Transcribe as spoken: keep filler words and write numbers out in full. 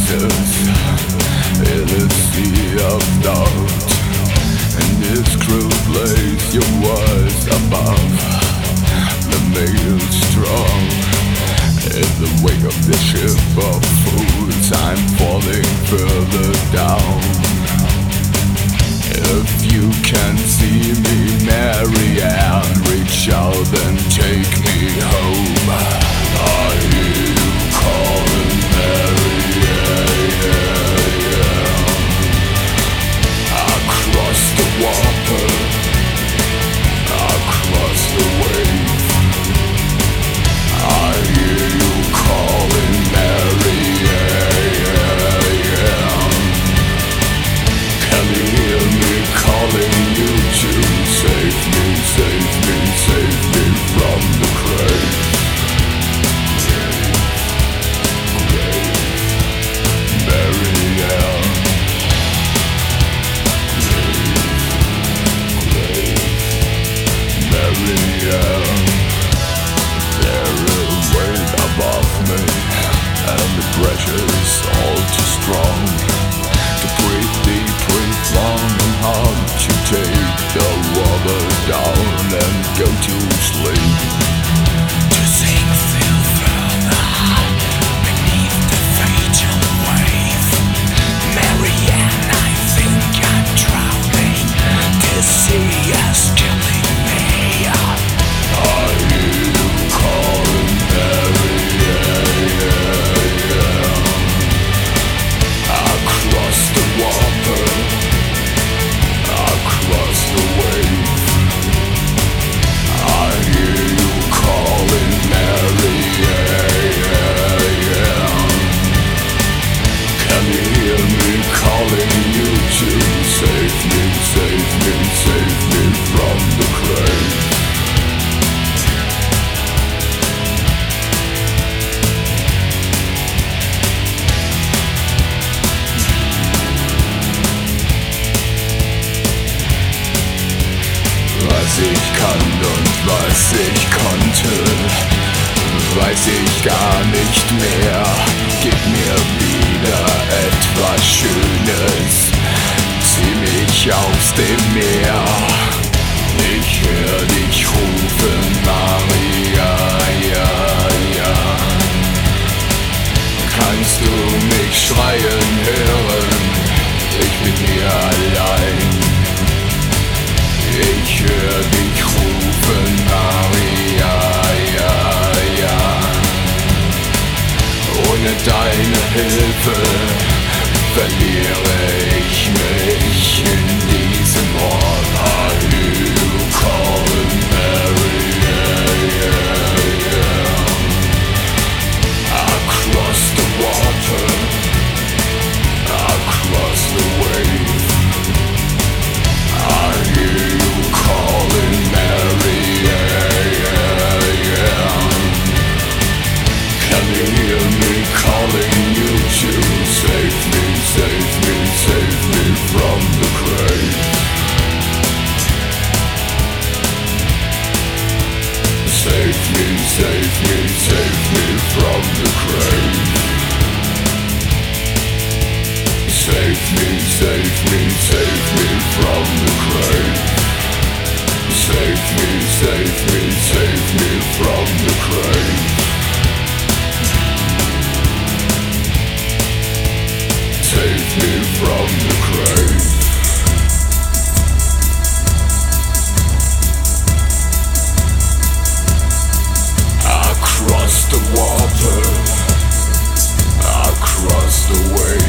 pieces in a sea of doubt. In this cruel place your words above the maelstrom. In the wake of the ship of fools I'm falling further down. If you can see me, Marianne, reach out and take me home. I hear you calling, Marianne. Across the water, across the wave, I hear you calling, Marianne. Can you hear me calling you to save me, save me, save me from the grave? Marianne, Marianne, there is weight above me, and the pressure's all too strong to breathe deep, breathe long and hard, to take the water down and go to sleep. To sink still further beneath the fatal wave. Marianne, I think I'm drowning. This sea is killing me. I hear you calling, Marianne. Across the water, across the wave, I hear you calling, Marianne. Can you hear me calling you to save me, save me, save me from the grave? Was ich kann und was ich konnte, weiß ich gar nicht mehr. Gib mir wieder etwas Schönes, zieh mich aus dem Meer. Ich hör dich rufen, Maria, ja, ja. Kannst du mich schreien hören? Ich bin hier allein. Ich hör dich rufen, Maria, ja, ja. Ohne deine Hilfe verliere ich mich in diesem Ort. I hear you calling, Marianne. Across the water, across the wave, I hear you calling, Marianne. Can you hear me calling you to save me, save me, save me from the grave? Save me, save me, save me from the grave. Save me, save me, save me from the grave. Save me, save me, save me from the grave. Save me from the grave. Across the water, across the way,